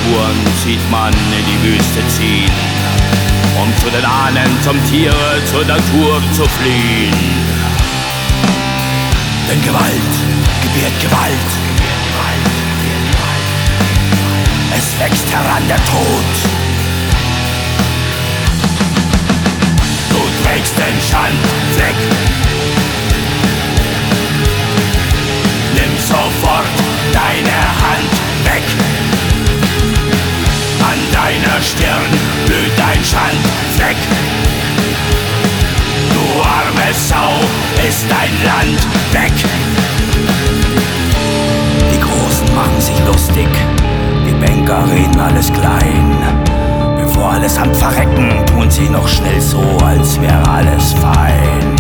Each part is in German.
Kreaturen sieht man in die Wüste ziehen, um zu den Ahnen, zum Tiere, zur Natur zu fliehen. Denn Gewalt gebiert Gewalt. Es wächst heran der Tod. Du trägst den Schandfleck. Nimm sofort deine Hand weg. An deiner Stirn blüht ein Schandfleck. Du arme Sau, ist dein Land weg. Die Großen machen sich lustig, die Banker reden alles klein. Bevor allesamt verrecken, tun sie noch schnell so, als wäre alles fein.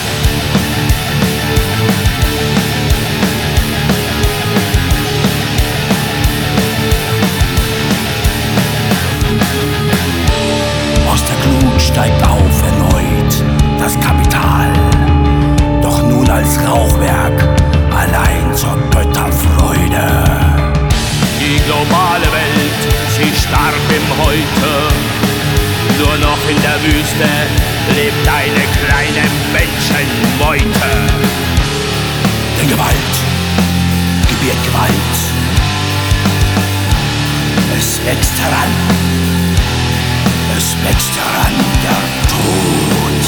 Aus der Glut steigt auf erneut das Kapital, doch nun als Rauchwerk, allein zur Götterfreude. Die globale Welt, sie starb im Heute. Nur noch in der Wüste lebt eine kleine Menschenmeute. Denn Gewalt gebiert Gewalt. Es wächst heran, es wächst heran der Tod.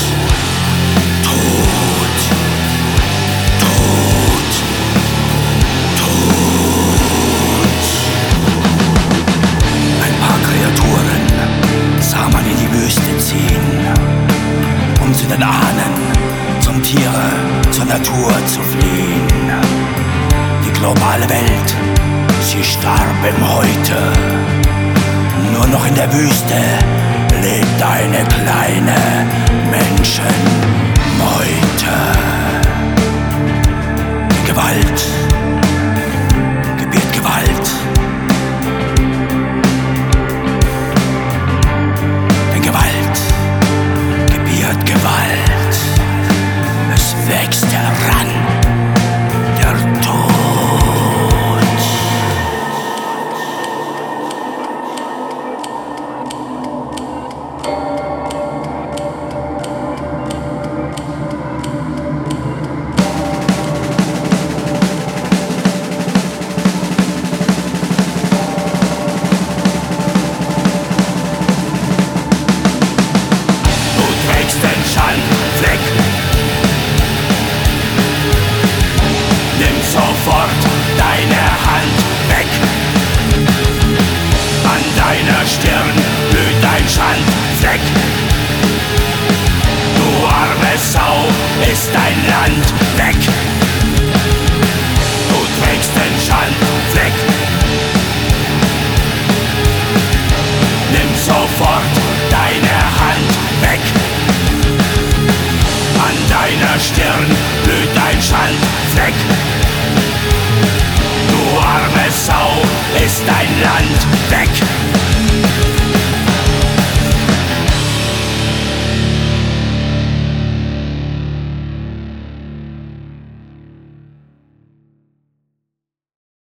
Tod, Tod, Tod. Ein paar Kreaturen sah man in die Wüste ziehen, um zu den Ahnen, zum Tiere, zur Natur zu fliehen. Die globale Welt, sie starb im Heute. Nur noch in der Wüste lebt eine kleine Menschenmeute. Gewalt gebiert Gewalt. Denn Gewalt gebiert Gewalt. Es wächst heran der Tod. Schandfleck. Nimm sofort deine Hand weg. An deiner Stirn blüht ein Schandfleck. Du arme Sau, ist dein Land weg. Du trägst den Schandfleck. Nimm sofort deine Hand weg. An deiner Stirn blüht ein Schandfleck. Du arme Sau, ist dein Land weg.